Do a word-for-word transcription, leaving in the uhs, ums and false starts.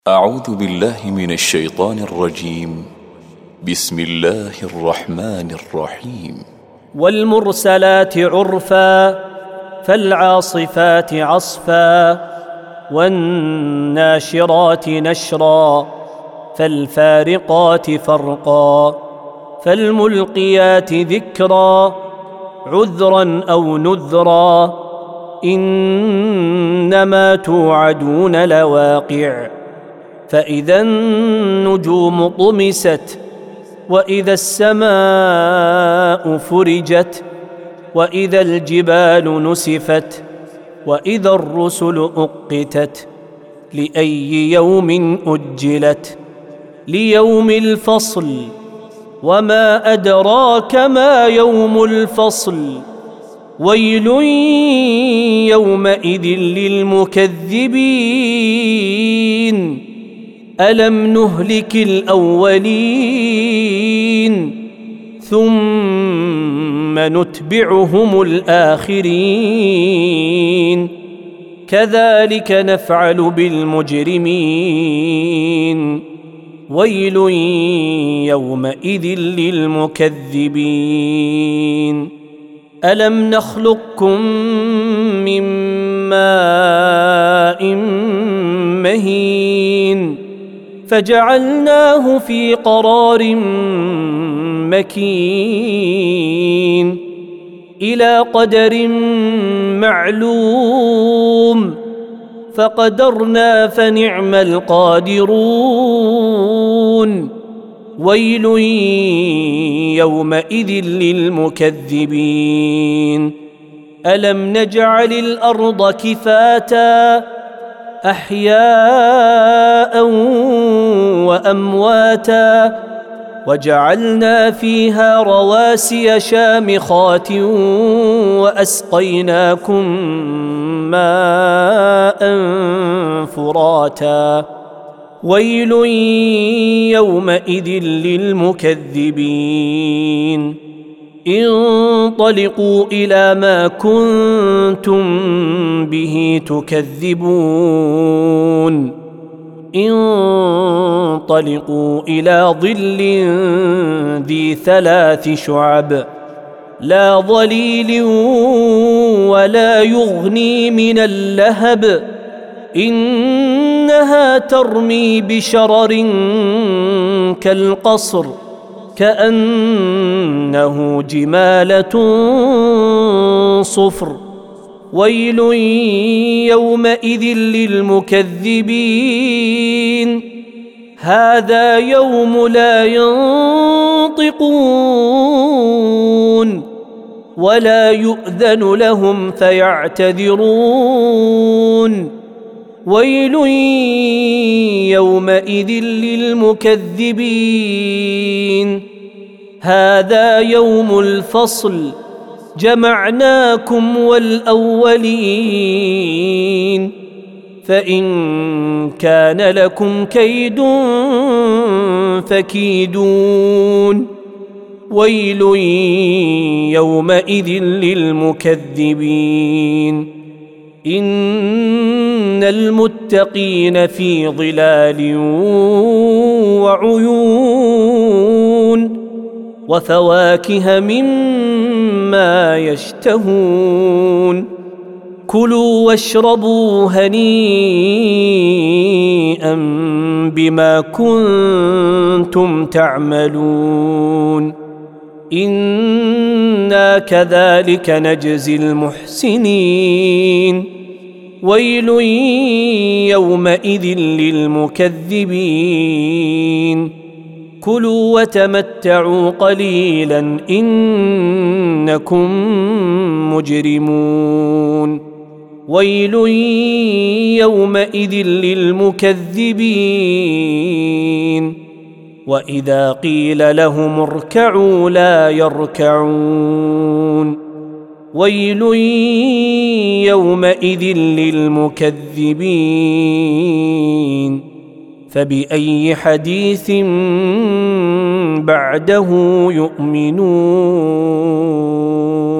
أعوذ بالله من الشيطان الرجيم. بسم الله الرحمن الرحيم. والمرسلات عرفا فالعاصفات عصفا والناشرات نشرا فالفارقات فرقا فالملقيات ذكرا عذرا أو نذرا إنما توعدون لواقع فإذا النجوم طمست وإذا السماء فرجت وإذا الجبال نسفت وإذا الرسل أقتت لأي يوم أجلت ليوم الفصل وما أدراك ما يوم الفصل ويل يومئذ للمكذبين ألم نهلك الأولين ثم نتبعهم الآخرين كذلك نفعل بالمجرمين ويل يومئذ للمكذبين ألم نخلقكم من ماء مهين فجعلناه في قرار مكين إلى قدر معلوم فقدرنا فنعم القادرون ويل يومئذ للمكذبين ألم نجعل الأرض كفاتا أحياء وأمواتا وجعلنا فيها رواسي شامخات وأسقيناكم ماء فراتا ويل يومئذ للمكذبين انطلقوا إلى ما كنتم به تكذبون انطلقوا إلى ظل ذي ثلاث شعب لا ظليل ولا يغني من اللهب إنها ترمي بشرر كالقصر كأنه جمالة صفر ويل يومئذ للمكذبين هذا يوم لا ينطقون ولا يؤذن لهم فيعتذرون ويل يومئذ للمكذبين هذا يوم الفصل جمعناكم والأولين فإن كان لكم كيد فكيدون ويل يومئذ للمكذبين إن المتقين في ظلال وعيون وفواكه مما يشتهون كلوا واشربوا هنيئا بما كنتم تعملون إنا كذلك نجزي المحسنين ويل يومئذ للمكذبين كلوا وتمتعوا قليلا إنكم مجرمون ويل يومئذ للمكذبين وإذا قيل لهم اركعوا لا يركعون ويل يومئذ للمكذبين فبأي حديث بعده يؤمنون